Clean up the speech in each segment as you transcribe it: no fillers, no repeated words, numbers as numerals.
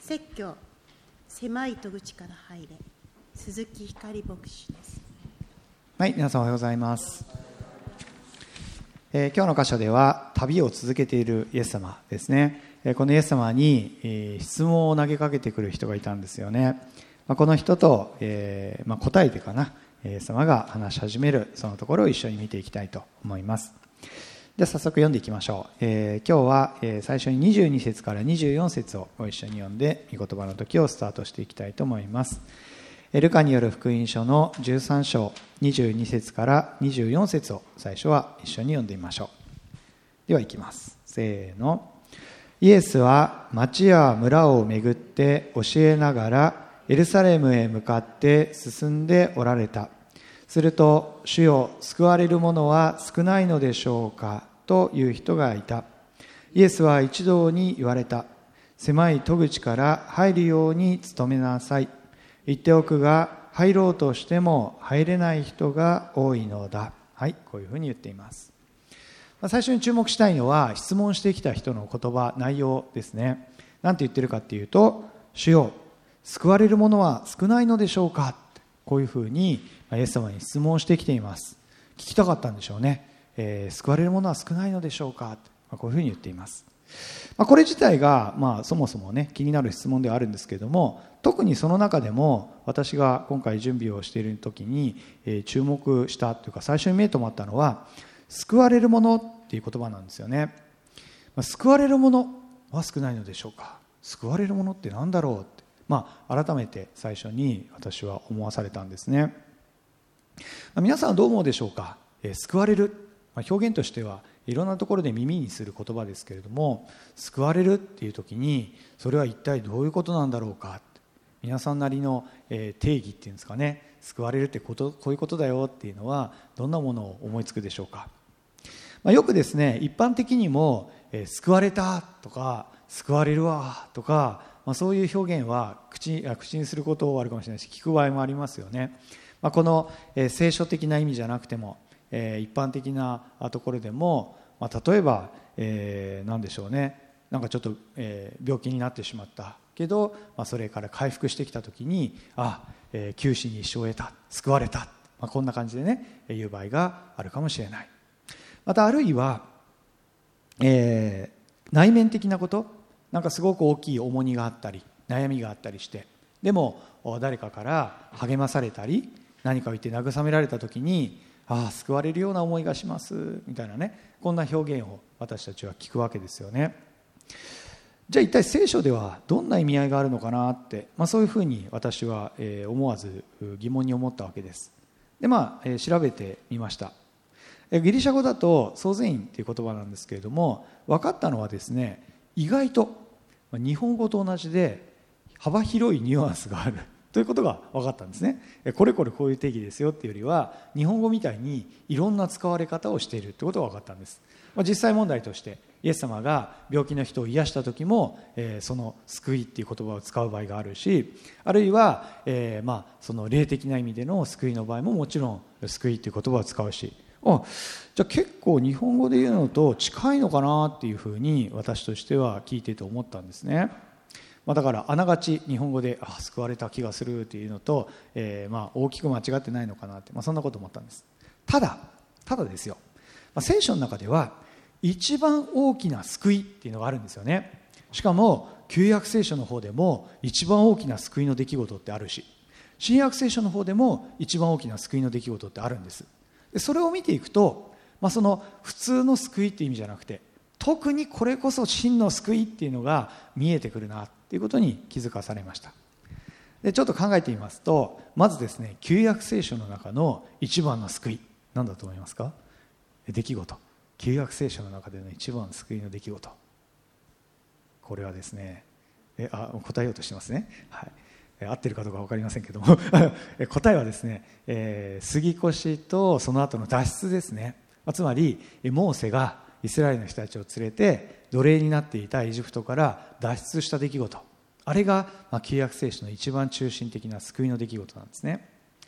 説教、狭い戸口から入れ、鈴木光牧師です。 はい、皆さんおはようございます。今日の箇所では旅を続けているイエス様ですね。このイエス様に、質問を投げかけてくる人がいたんですよね。この人と、答えてかな、イエス様が話し始めるそのところを一緒に見ていきたいと思います。では早速読んでいきましょう。今日は、最初に22節から24節をご一緒に読んで御言葉の時をスタートしていきたいと思います。ルカによる福音書の13章22節から24節を最初は一緒に読んでみましょう。では行きます。せーの。イエスは町や村を巡って教えながらエルサレムへ向かって進んでおられた。すると、主よ、救われる者は少ないのでしょうかという人がいた。イエスは一同に言われた。狭い戸口から入るように努めなさい。言っておくが、入ろうとしても入れない人が多いのだ。はい、こういうふうに言っています。最初に注目したいのは、質問してきた人の言葉、内容ですね。何て言ってるかっていうと、主よ、救われる者は少ないのでしょうか。こういうふうにイエス様に質問してきています。聞きたかったんでしょうね。救われる者は少ないのでしょうか。こういうふうに言っています。これ自体が、そもそもね、気になる質問ではあるんですけれども、特にその中でも私が今回準備をしている時に、注目したというか最初に目とまったのは、救われる者っていう言葉なんですよね。救われる者は少ないのでしょうか。救われる者って何だろうって、改めて最初に私は思わされたんですね。皆さんはどう思うでしょうか。救われる、表現としてはいろんなところで耳にする言葉ですけれども、救われるっていう時にそれは一体どういうことなんだろうか。皆さんなりの定義っていうんですかね、救われるってこういうことだよっていうのはどんなものを思いつくでしょうか。よくですね、一般的にも救われたとか救われるわとか、そういう表現は口にすることはあるかもしれないし、聞く場合もありますよね。この聖書的な意味じゃなくても、一般的なところでも、例えば、何でしょうね、なんかちょっと、病気になってしまったけど、それから回復してきた時に九死に一生を得た、救われた、こんな感じでね言う場合があるかもしれない。またあるいは、内面的なこと、なんかすごく大きい重荷があったり悩みがあったりして、でも誰かから励まされたり何かを言って慰められた時に、救われるような思いがしますみたいなね、こんな表現を私たちは聞くわけですよね。じゃあ一体聖書ではどんな意味合いがあるのかなって、そういうふうに私は思わず疑問に思ったわけです。で調べてみました。ギリシャ語だとソーゼインという言葉なんですけれども、分かったのはですね、意外と日本語と同じで幅広いニュアンスがあるということが分かったんですね。これこれこういう定義ですよっていうよりは、日本語みたいにいろんな使われ方をしているということが分かったんです。実際問題としてイエス様が病気の人を癒した時も、その救いっていう言葉を使う場合があるし、あるいは、その霊的な意味での救いの場合ももちろん救いっていう言葉を使うし、じゃあ結構日本語で言うのと近いのかなっていうふうに私としては聞いていて思ったんですね。だからあながち日本語で救われた気がするっていうのと、大きく間違ってないのかなって、そんなこと思ったんです。ただですよ、聖書の中では一番大きな救いっていうのがあるんですよね。しかも旧約聖書の方でも一番大きな救いの出来事ってあるし、新約聖書の方でも一番大きな救いの出来事ってあるんです。でそれを見ていくと、その普通の救いっていう意味じゃなくて、特にこれこそ真の救いっていうのが見えてくるなっていうことに気づかされました。でちょっと考えてみますと、まずですね、旧約聖書の中の一番の救い、何だと思いますか？出来事。旧約聖書の中での一番の救いの出来事、これはですね、答えようとしてますね。合ってるかどうか分かりませんけども答えはですね、杉越とその後の脱出ですね。つまりモーセがイスラエルの人たちを連れて奴隷になっていたエジプトから脱出した出来事、あれが旧約聖書の一番中心的な救いの出来事なんですね。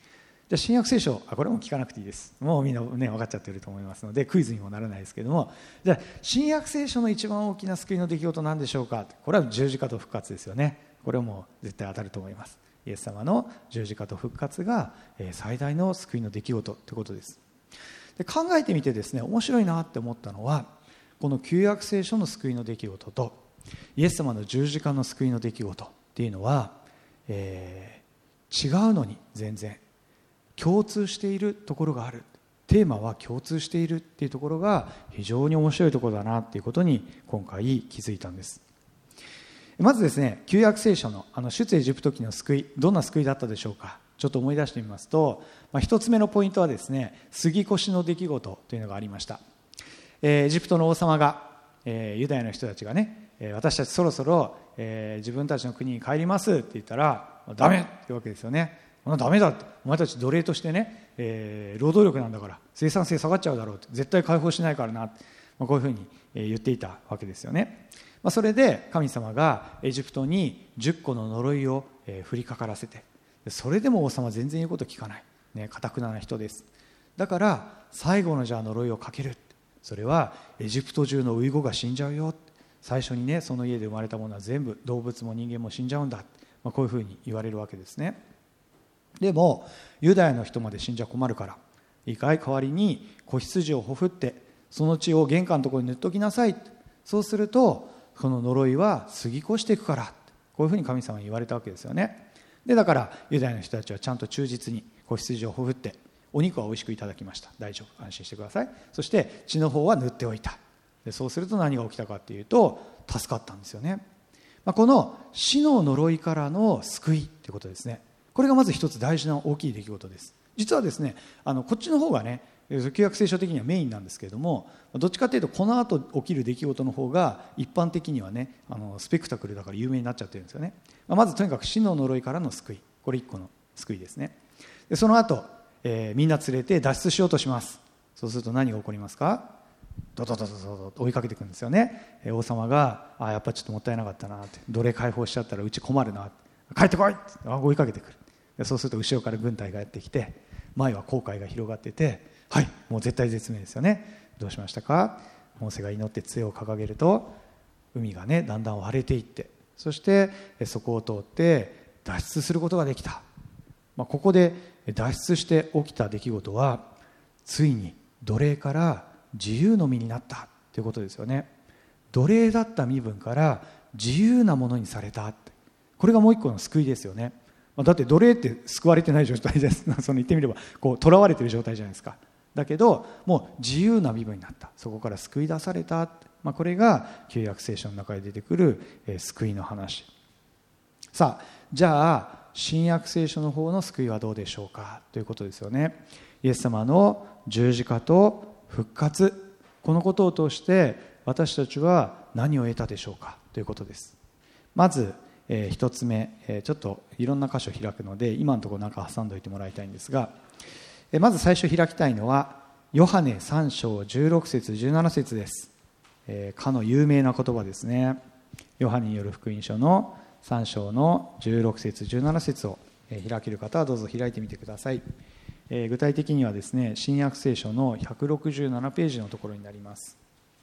じゃあ新約聖書、これも聞かなくていいです。もうみんなね分かっちゃってると思いますのでクイズにもならないですけども、じゃあ新約聖書の一番大きな救いの出来事なんでしょうか。これは十字架と復活ですよね。これはもう絶対当たると思います。イエス様の十字架と復活が最大の救いの出来事ということです。で考えてみてですね、面白いなって思ったのは、この旧約聖書の救いの出来事とイエス様の十字架の救いの出来事っていうのは、違うのに全然共通しているところがある。テーマは共通しているっていうところが非常に面白いところだなっていうことに今回気づいたんです。まずですね、旧約聖書の出エジプト記の救い、どんな救いだったでしょうか。ちょっと思い出してみますと、一つ目のポイントはですね、杉越の出来事というのがありました。エジプトの王様が、ユダヤの人たちがね、私たちそろそろ、自分たちの国に帰りますって言ったらダメってわけですよね。ダメだって、お前たち奴隷としてね、労働力なんだから生産性下がっちゃうだろうって、絶対解放しないからなって、こういうふうに言っていたわけですよね。それで神様がエジプトに10個の呪いを降りかからせて、それでも王様は全然言うこと聞かない、堅くなな人です。だから最後のじゃあ呪いをかける。それはエジプト中のウイゴが死んじゃうよ。最初にね、その家で生まれたものは全部、動物も人間も死んじゃうんだ、こういうふうに言われるわけですね。でもユダヤの人まで死んじゃ困るから、いいかい、代わりに子羊をほふってその血を玄関のところに塗っときなさい。そうするとその呪いは過ぎ越していくから、こういうふうに神様に言われたわけですよね。でだからユダヤの人たちはちゃんと忠実に子羊をほふって、お肉はおいしくいただきました。大丈夫、安心してください。そして血の方は塗っておいた。でそうすると何が起きたかっていうと、助かったんですよね。この死の呪いからの救いってことですね。これがまず一つ大事な大きい出来事です。実はですね、こっちの方がね、旧約聖書的にはメインなんですけれども、どっちかというとこの後起きる出来事の方が一般的にはね、スペクタクルだから有名になっちゃってるんですよね。まずとにかく死の呪いからの救い、これ一個の救いですね。でその後、みんな連れて脱出しようとします。そうすると何が起こりますか。ドドドドドと追いかけてくるんですよね。王様がやっぱちょっともったいなかったなって、奴隷解放しちゃったらうち困るな、帰ってこいって追いかけてくる。でそうすると後ろから軍隊がやってきて、前は紅海が広がってて、はい、もう絶対絶命ですよね。どうしましたか。モーセが祈って杖を掲げると海がねだんだん割れていって、そしてそこを通って脱出することができた。ここで脱出して起きた出来事は、ついに奴隷から自由の身になったということですよね。奴隷だった身分から自由なものにされた。これがもう一個の救いですよね。だって奴隷って救われてない状態です。その言ってみればこう囚われている状態じゃないですか。だけどもう自由な身分になった。そこから救い出された。これが旧約聖書の中で出てくる救いの話。さあ、じゃあ新約聖書の方の救いはどうでしょうかということですよね。イエス様の十字架と復活、このことを通して私たちは何を得たでしょうかということです。まず一つ目、ちょっといろんな箇所開くので今のところなんか挟んでおいてもらいたいんですが、まず最初開きたいのはヨハネ3章16節17節です。かの有名な言葉ですね。ヨハネによる福音書の3章の16節17節を開ける方はどうぞ開いてみてください。具体的にはですね、新約聖書の167ページのところになります。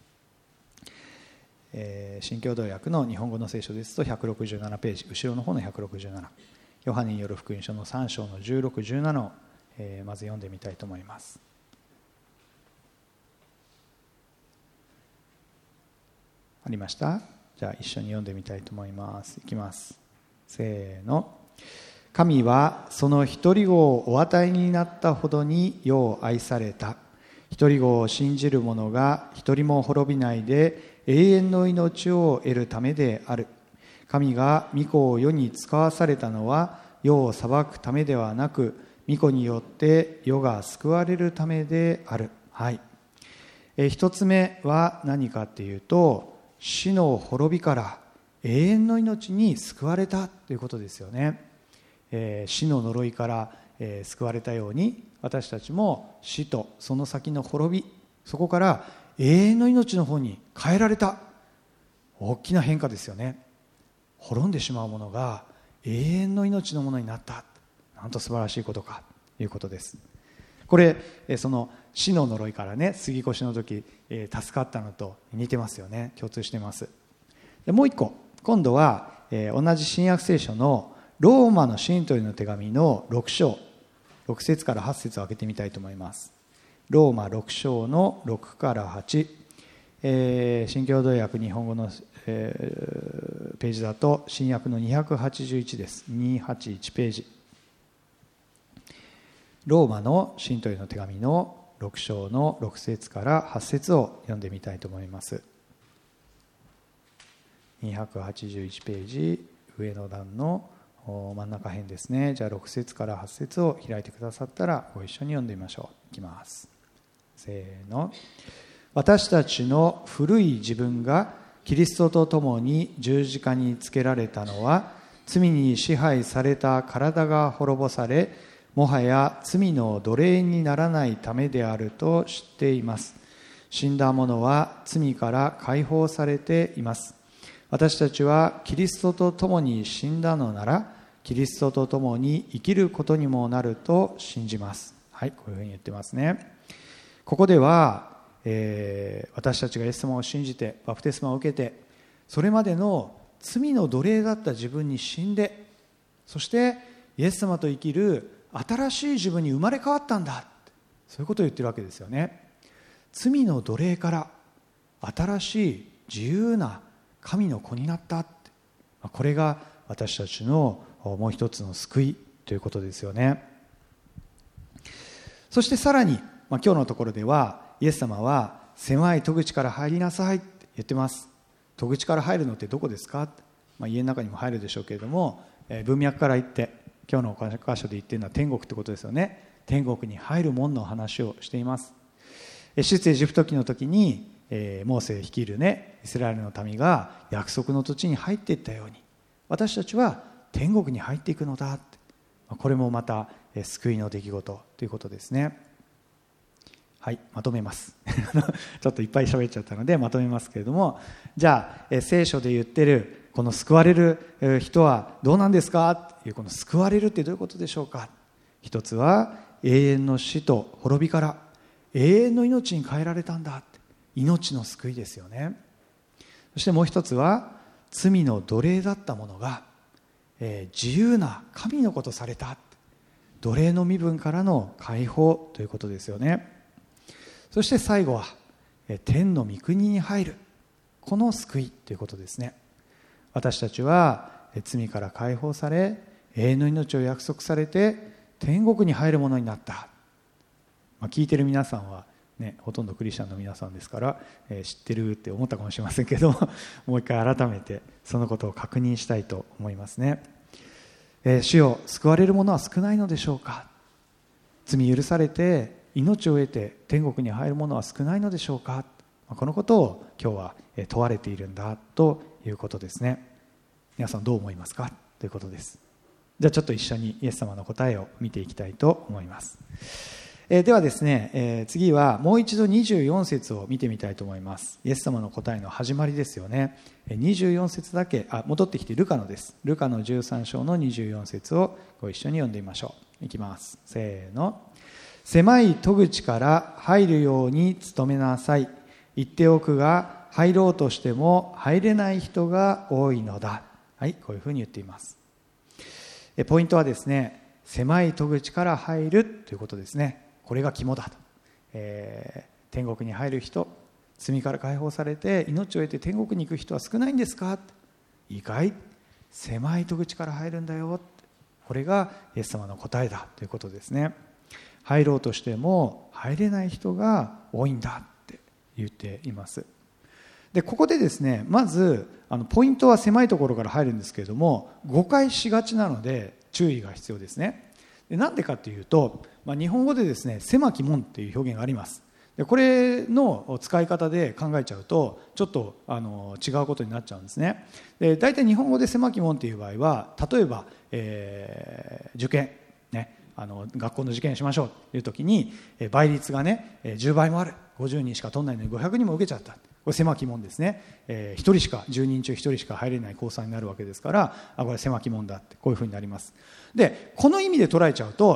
新共同訳の日本語の聖書ですと167ページ、後ろの方の167、ヨハネによる福音書の3章の16、17をまず読んでみたいと思います。ありました？じゃあ一緒に読んでみたいと思います。いきます。せーの。神はその一人子をお与えになったほどに世を愛された。一人子を信じる者が一人も滅びないで永遠の命を得るためである。神が御子を世に使わされたのは世を裁くためではなく、御子によって世が救われるためである。はい。一つ目は何かっていうと、死の滅びから永遠の命に救われたということですよね。死の呪いから、救われたように、私たちも死とその先の滅び、そこから永遠の命の方に変えられた。大きな変化ですよね。滅んでしまうものが永遠の命のものになった。なんと素晴らしいことか。 いうことです。これその死の呪いからね、杉越の時助かったのと似てますよね。共通してます。でもう一個、今度は同じ新約聖書のローマの信徒への手紙の6章6節から8節を開けてみたいと思います。ローマ6章の6から8、新共同訳日本語の、ページだと新約の281です。281ページ。ローマの信徒への手紙の6章の6節から8節を読んでみたいと思います。281ページ、上の段の真ん中辺ですね。じゃあ6節から8節を開いてくださったらご一緒に読んでみましょう。いきます。せーの。私たちの古い自分がキリストと共に十字架につけられたのは、罪に支配された体が滅ぼされ、もはや罪の奴隷にならないためであると知っています。死んだ者は罪から解放されています。私たちはキリストと共に死んだのなら、キリストと共に生きることにもなると信じます。はい、こういうふうに言ってますね。ここでは、私たちがイエス様を信じてバプテスマを受けて、それまでの罪の奴隷だった自分に死んで、そしてイエス様と生きる新しい自分に生まれ変わったんだ、そういうことを言ってるわけですよね。罪の奴隷から新しい自由な神の子になった。これが私たちのもう一つの救いということですよね。そしてさらに、今日のところではイエス様は狭い戸口から入りなさいって言ってます。戸口から入るのってどこですか？家の中にも入るでしょうけれども、文脈から言って今日の箇所で言っているのは天国ってことですよね。天国に入る門の話をしています。出エジプト記の時にモーセ率いるね、イスラエルの民が約束の土地に入っていったように、私たちは天国に入っていくのだって、これもまた救いの出来事ということですね。はい、まとめますちょっといっぱい喋っちゃったのでまとめますけれども、じゃあ聖書で言ってるこの救われる人はどうなんですかっていう、この救われるってどういうことでしょうか。一つは永遠の死と滅びから永遠の命に変えられたんだって、命の救いですよね。そしてもう一つは罪の奴隷だったものが、自由な神の子とされた、奴隷の身分からの解放ということですよね。そして最後は天の御国に入る、この救いということですね。私たちは罪から解放され、永遠の命を約束されて天国に入るものになった。聞いてる皆さんはね、ほとんどクリスチャンの皆さんですから、知ってるって思ったかもしれませんけどもう一回改めてそのことを確認したいと思いますね。主よ、救われる者は少ないのでしょうか。罪許されて命を得て天国に入る者は少ないのでしょうか。このことを今日は問われているんだということですね。皆さんどう思いますかということです。じゃあちょっと一緒にイエス様の答えを見ていきたいと思います。ではですね、次はもう一度24節を見てみたいと思います。イエス様の答えの始まりですよね。24節だけ戻ってきてルカのです。ルカの13章の24節をご一緒に読んでみましょう。いきます。せーの。狭い戸口から入るように努めなさい。言っておくが、入ろうとしても入れない人が多いのだ。はい、こういうふうに言っています。ポイントはですね、狭い戸口から入るということですね。これが肝だと。天国に入る人、罪から解放されて命を得て天国に行く人は少ないんですか。いいかい、狭い戸口から入るんだよ。これがイエス様の答えだということですね。入ろうとしても入れない人が多いんだって言っています。でここでですね、まずポイントは狭いところから入るんですけれども、誤解しがちなので注意が必要ですね。でなんでかというと、日本語でですね、狭き門っていう表現があります。でこれの使い方で考えちゃうとちょっと違うことになっちゃうんですね。で大体日本語で狭き門っていう場合は、例えば、受験ね、学校の受験しましょうという時に倍率がね10倍もある、50人しか取んないのに500人も受けちゃった、これ狭き門ですね。1人しか、10人中1人しか入れないコースになるわけですから、これ狭き門だってこういうふうになります。でこの意味で捉えちゃうと、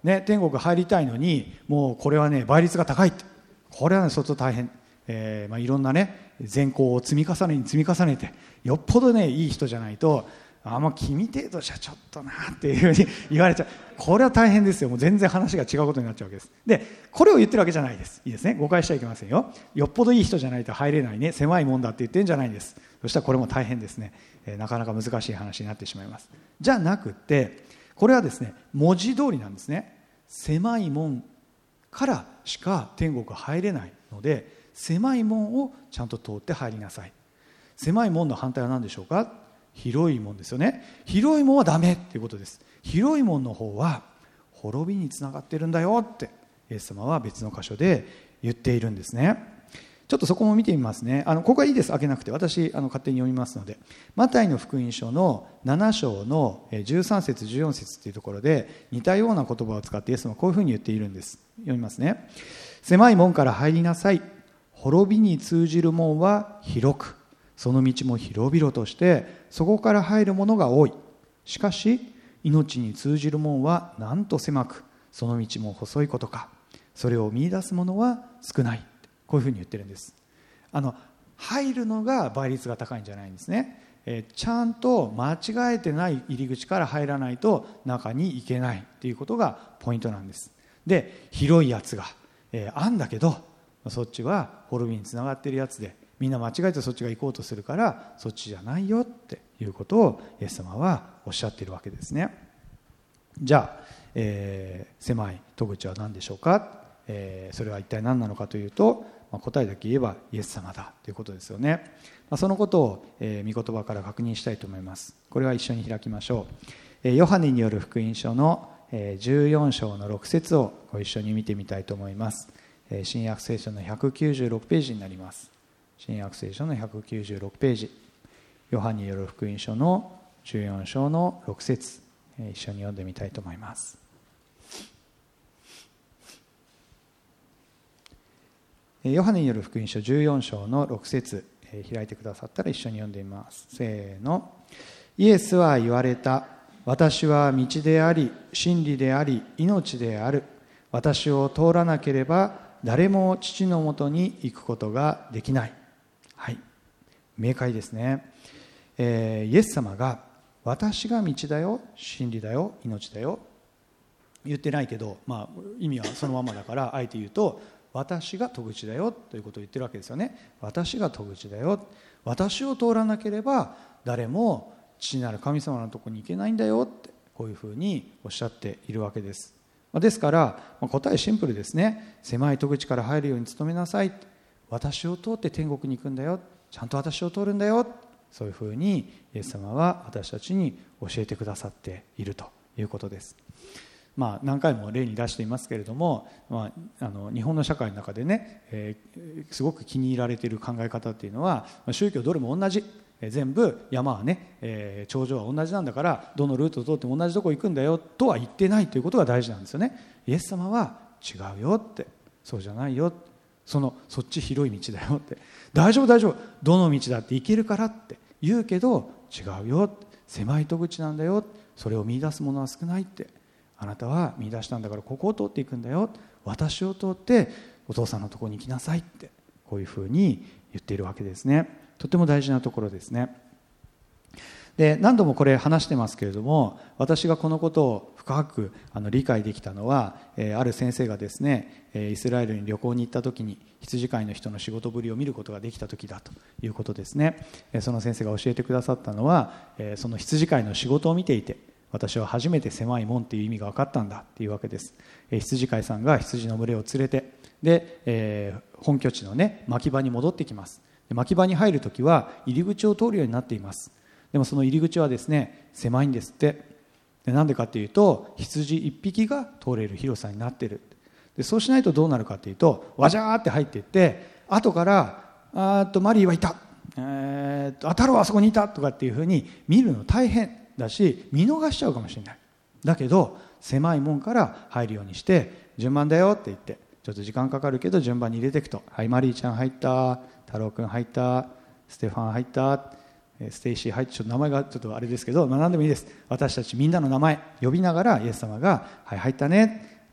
ね、天国入りたいのにもうこれはね倍率が高いって、これはね相当大変、いろんなね善行を積み重ねてよっぽどねいい人じゃないと君程度じゃちょっとなっていうふうに言われちゃう。これは大変ですよ。もう全然話が違うことになっちゃうわけです。でこれを言ってるわけじゃないです。いいですね、誤解しちゃいけませんよ。よっぽどいい人じゃないと入れないね狭いもんだって言ってるんじゃないんです。そしたらこれも大変ですね、なかなか難しい話になってしまいます。じゃなくてこれはですね文字通りなんですね。狭い門からしか天国は入れないので、狭い門をちゃんと通って入りなさい。狭い門の反対は何でしょうか。広い門ですよね。広い門はダメっていうことです。広い門の方は滅びにつながってるんだよってイエス様は別の箇所で言っているんですね。ちょっとそこも見てみますね。ここはいいです、開けなくて。私勝手に読みますので、マタイの福音書の7章の13節14節というところで似たような言葉を使ってイエス様はこういうふうに言っているんです。読みますね。狭い門から入りなさい。滅びに通じる門は広く、その道も広々としてそこから入るものが多い。しかし命に通じる門はなんと狭く、その道も細いことか。それを見出す者は少ない。こういうふうに言ってるんです。入るのが倍率が高いんじゃないんですね。ちゃんと間違えてない入り口から入らないと中に行けないということがポイントなんです。で広いやつが、あんだけどそっちは滅びにつながっているやつで、みんな間違えてそっちが行こうとするからそっちじゃないよっていうことをイエス様はおっしゃっているわけですね。じゃあ、狭い戸口は何でしょうか。それは一体何なのかというと、答えだけ言えばイエス様だということですよね。そのことを、御言葉から確認したいと思います。これは一緒に開きましょう。ヨハネによる福音書の14章の6節をご一緒に見てみたいと思います。新約聖書の196ページになります。新約聖書の196ページ、ヨハネによる福音書の14章の6節、一緒に読んでみたいと思います。ヨハネによる福音書14章の6節、開いてくださったら一緒に読んでみます。せーの。イエスは言われた。私は道であり真理であり命である。私を通らなければ誰も父のもとに行くことができない。はい、明快ですね。イエス様が私が道だよ、真理だよ、命だよ言ってないけど、意味はそのままだからあえて言うと、私が戸口だよということを言ってるわけですよね。私が戸口だよ、私を通らなければ誰も父なる神様のところに行けないんだよって、こういうふうにおっしゃっているわけです。ですから答えシンプルですね。狭い戸口から入るように努めなさい。私を通って天国に行くんだよ、ちゃんと私を通るんだよ、そういうふうにイエス様は私たちに教えてくださっているということです。何回も例に出していますけれども、日本の社会の中でね、すごく気に入られている考え方っていうのは、宗教どれも同じ、全部山はね、頂上は同じなんだからどのルートを通っても同じとこ行くんだよとは言ってないということが大事なんですよね。イエス様は違うよって、そうじゃないよ、そっち広い道だよって、大丈夫どの道だって行けるからって言うけど違うよ、狭い戸口なんだよ、それを見出す者は少ないって、あなたは見出したんだからここを通っていくんだよ、私を通ってお父さんのところに行きなさいって、こういうふうに言っているわけですね。とても大事なところですね。で何度もこれ話してますけれども、私がこのことを深く理解できたのは、ある先生がですね、イスラエルに旅行に行った時に羊飼いの人の仕事ぶりを見ることができた時だということですね。その先生が教えてくださったのは、その羊飼いの仕事を見ていて、私は初めて狭い門っていう意味が分かったんだっていうわけです。羊飼いさんが羊の群れを連れて、で、本拠地のね牧場に戻ってきます。で牧場に入るときは入り口を通るようになっています。でもその入り口はですね狭いんですって。でなんでかっていうと、羊1匹が通れる広さになっている。でそうしないとどうなるかっていうと、わじゃーって入っていって、後からマリーはいた、太郎はあそこにいたとかっていうふうに見るの大変だし、見逃しちゃうかもしれない。だけど狭い門から入るようにして、順番だよって言って、ちょっと時間かかるけど順番に入れていくと、はい、マリーちゃん入った、太郎くん入った、ステファン入った、ステイシー入って、ちょっと名前がちょっとあれですけど、何でもいいです。私たちみんなの名前呼びながらイエス様が、はい、入ったね、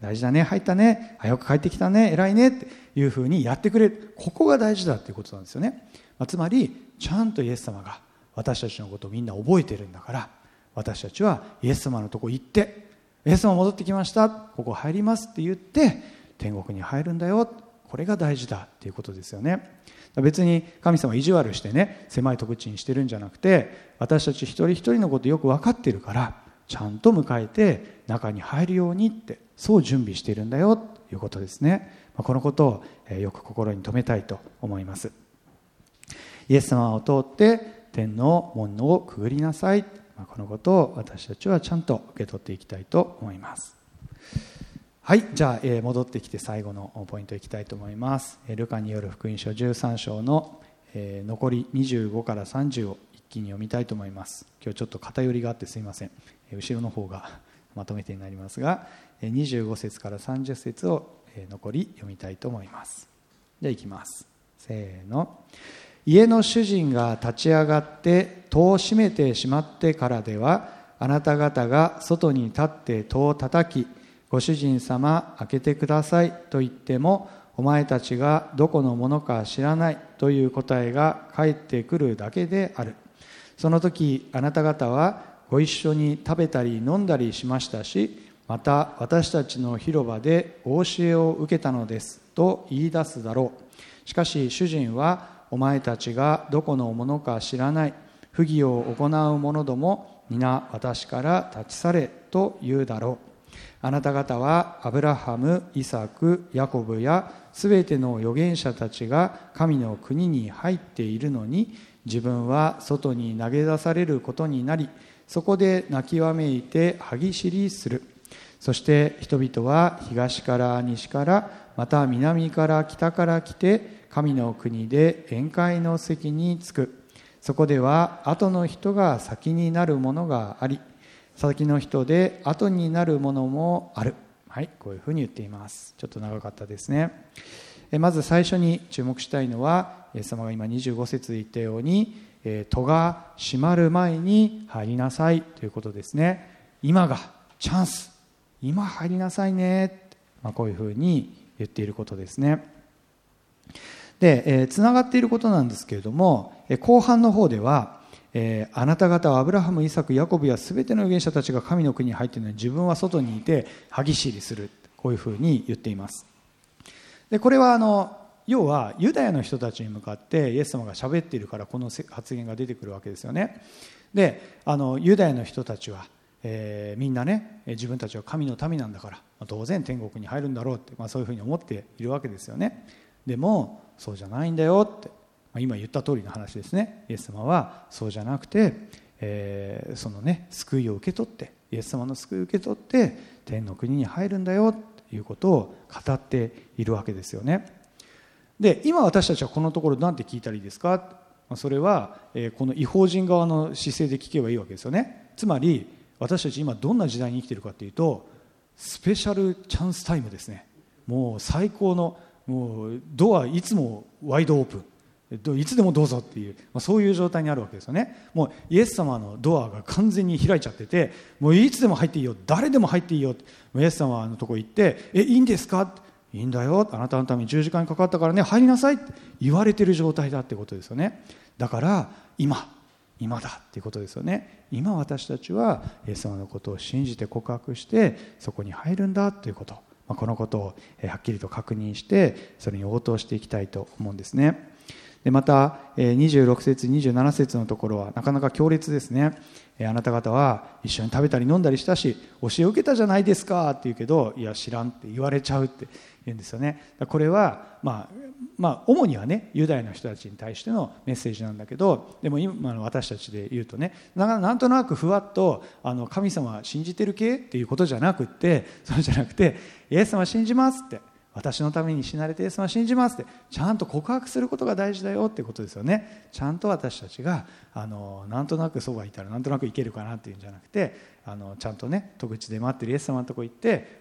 大事だね、入ったね、よく帰ってきたね、偉いねっていうふうにやってくれる、ここが大事だっていうことなんですよね。つまりちゃんとイエス様が私たちのことをみんな覚えてるんだから、私たちはイエス様のとこ行って、イエス様戻ってきました、ここ入りますって言って天国に入るんだよ、これが大事だっていうことですよね。別に神様意地悪してね、狭い戸口にしてるんじゃなくて、私たち一人一人のことよく分かってるから、ちゃんと迎えて中に入るようにって、そう準備しているんだよということですね。このことをよく心に留めたいと思います。イエス様を通って天の門をくぐりなさい、このことを私たちはちゃんと受け取っていきたいと思います。はい、じゃあ戻ってきて最後のポイントいきたいと思います。ルカによる福音書13章の残り25から30を一気に読みたいと思います。今日ちょっと偏りがあってすいません。後ろの方がまとめてになりますが、25節から30節を残り読みたいと思います。じゃあいきます。せーの。家の主人が立ち上がって戸を閉めてしまってからでは、あなた方が外に立って戸を叩き、ご主人様開けてくださいと言っても、お前たちがどこのものか知らないという答えが返ってくるだけである。その時あなた方はご一緒に食べたり飲んだりしましたし、また私たちの広場でお教えを受けたのですと言い出すだろう。しかし主人は、お前たちがどこのものか知らない、不義を行う者ども皆私から立ち去れと言うだろう。あなた方はアブラハム、イサク、ヤコブやすべての預言者たちが神の国に入っているのに、自分は外に投げ出されることになり、そこで泣きわめいて歯ぎしりする。そして人々は東から西から、また南から北から来て、神の国で宴会の席に着く。そこでは後の人が先になるものがあり、先の人で後になるものもある。はい、こういうふうに言っています。ちょっと長かったですね。まず最初に注目したいのは、イエス様が今25節で言ったように、戸が閉まる前に入りなさいということですね。今がチャンス、今入りなさいね、こういうふうに言っていることですね。で、つながっていることなんですけれども、後半の方では、あなた方はアブラハム、イサク、ヤコブやすべての預言者たちが神の国に入っているのに、自分は外にいて歯ぎしりする、こういうふうに言っています。でこれは要はユダヤの人たちに向かってイエス様が喋っているから、この発言が出てくるわけですよね。でユダヤの人たちは、みんなね、自分たちは神の民なんだから、当然天国に入るんだろうって、そういうふうに思っているわけですよね。でもそうじゃないんだよって、今言った通りの話ですね。イエス様はそうじゃなくて、そのね、救いを受け取って、イエス様の救いを受け取って天の国に入るんだよということを語っているわけですよね。で今私たちはこのところ何て聞いたらいいですか。それはこの異邦人側の姿勢で聞けばいいわけですよね。つまり私たち今どんな時代に生きているかというと、スペシャルチャンスタイムですね。もう最高の、もうドアいつもワイドオープン、いつでもどうぞっていう、そういう状態にあるわけですよね。もうイエス様のドアが完全に開いちゃってて、もういつでも入っていいよ、誰でも入っていいよ、イエス様のとこ行って、いいんですか、いいんだよ、あなたのために10時間かかったからね、入りなさいって言われている状態だってことですよね。だから今だっていうことですよね。今私たちはイエス様のことを信じて告白してそこに入るんだということ、このことをはっきりと確認してそれに応答していきたいと思うんですね。でまた26節27節のところはなかなか強烈ですね。あなた方は一緒に食べたり飲んだりしたし、教えを受けたじゃないですかって言うけど、いや知らんって言われちゃうって言うんですよね。これは主にはね、ユダヤの人たちに対してのメッセージなんだけど、でも今の私たちで言うとね、なんとなくふわっと神様信じてる系っていうことじゃなくって、そうじゃなくて、イエス様信じますって、私のために死なれてイエス様信じますってちゃんと告白することが大事だよってことですよね。ちゃんと私たちがなんとなくそばにいたらなんとなくいけるかなっていうんじゃなくて、ちゃんとね、戸口で待ってるイエス様のとこ行って、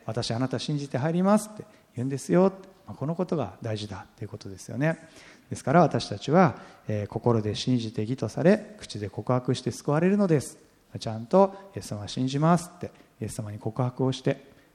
私あなた信じて入りますって言うんですよって、このことが大事だということですよね。ですから私たちは、心で信じて義とされ、口で告白して救われるのです。ちゃんとイエス様は信じますってイエス様に告白をして、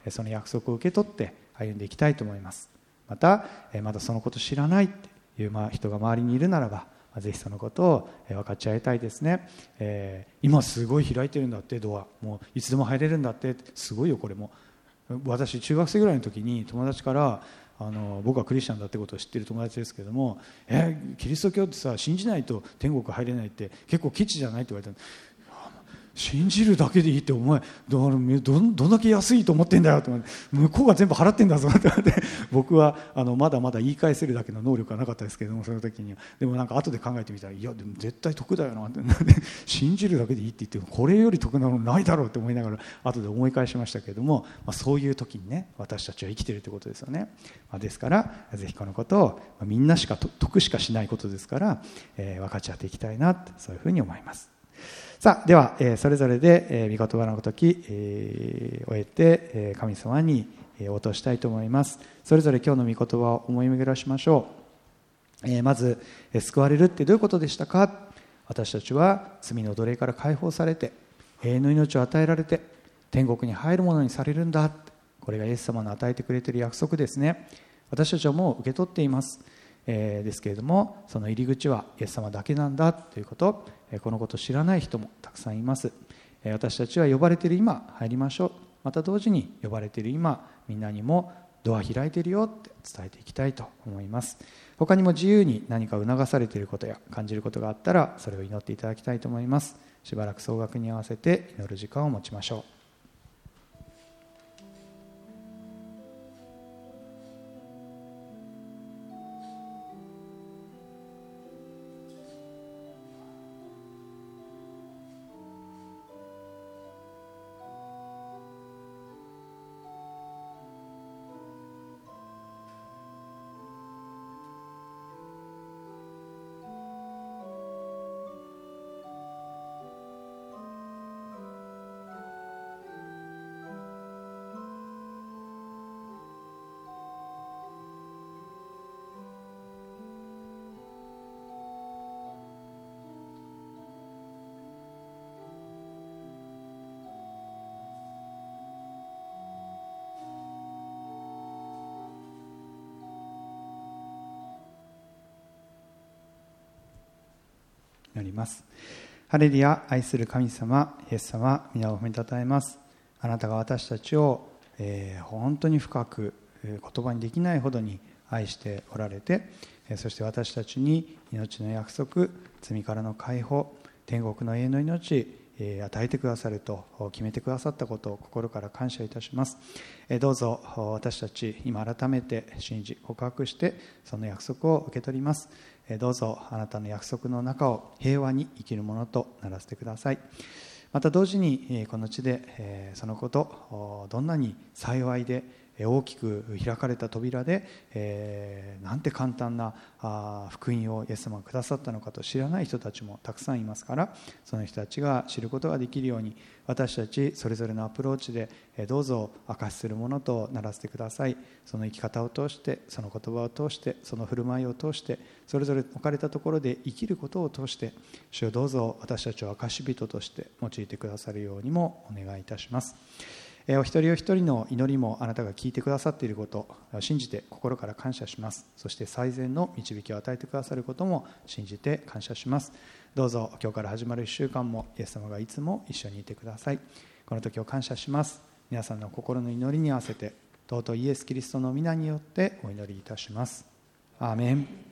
その約束を受け取って歩んでいきたいと思います。またまだそのこと知らないっていう人が周りにいるならば、ぜひそのことを分かち合いたいですね。今すごい開いてるんだって、ドアもういつでも入れるんだって、すごいよこれも。私中学生ぐらいの時に友達から僕はクリスチャンだってことを知っている友達ですけども、キリスト教ってさ、信じないと天国入れないって結構ケチじゃないって言われた。信じるだけでいいって、お前どんだけ安いと思ってんだよと思って、向こうが全部払ってんだぞって僕はまだまだ言い返せるだけの能力はなかったですけども、その時には。でもなんか後で考えてみたら、いやでも絶対得だよなって信じるだけでいいって言ってこれより得なのないだろうって思いながら後で思い返しましたけれども、そういう時にね、私たちは生きているということですよね。ですからぜひこのことをみんなしか得しかしないことですから、分かち合っていきたいな、そういうふうに思います。さあ、ではそれぞれで御言葉のごとき終えて神様に応答したいと思います。それぞれ今日の御言葉を思い巡らしましょう。まず救われるってどういうことでしたか。私たちは罪の奴隷から解放されて永遠の命を与えられて天国に入るものにされるんだ。これがイエス様の与えてくれている約束ですね。私たちはもう受け取っています。ですけれども、その入り口はイエス様だけなんだということ、このことを知らない人もたくさんいます。私たちは呼ばれている今入りましょう。また同時に呼ばれている今、みんなにもドア開いているよって伝えていきたいと思います。他にも自由に何か促されていることや感じることがあったら、それを祈っていただきたいと思います。しばらく総額に合わせて祈る時間を持ちましょう。祈ります。ハレルヤ、愛する神様、イエス様、皆を褒めたたえます。あなたが私たちを、本当に深く言葉にできないほどに愛しておられて、そして私たちに命の約束、罪からの解放、天国の永遠の命、与えてくださると決めてくださったことを心から感謝いたします。どうぞ私たち今改めて信じ告白してその約束を受け取ります。どうぞあなたの約束の中を平和に生きるものとならせてください。また同時にこの地でそのことどんなに幸いで大きく開かれた扉でなんて簡単な福音をイエス様がくださったのかと知らない人たちもたくさんいますから、その人たちが知ることができるように私たちそれぞれのアプローチでどうぞ証しするものとならせてください。その生き方を通して、その言葉を通して、その振る舞いを通して、それぞれ置かれたところで生きることを通して、主をどうぞ私たちを証し人として用いてくださるようにもお願いいたします。お一人お一人の祈りもあなたが聞いてくださっていることを信じて心から感謝します。そして最善の導きを与えてくださることも信じて感謝します。どうぞ今日から始まる1週間もイエス様がいつも一緒にいてください。この時を感謝します。皆さんの心の祈りに合わせて尊いイエス・キリストの皆によってお祈りいたします。アーメン。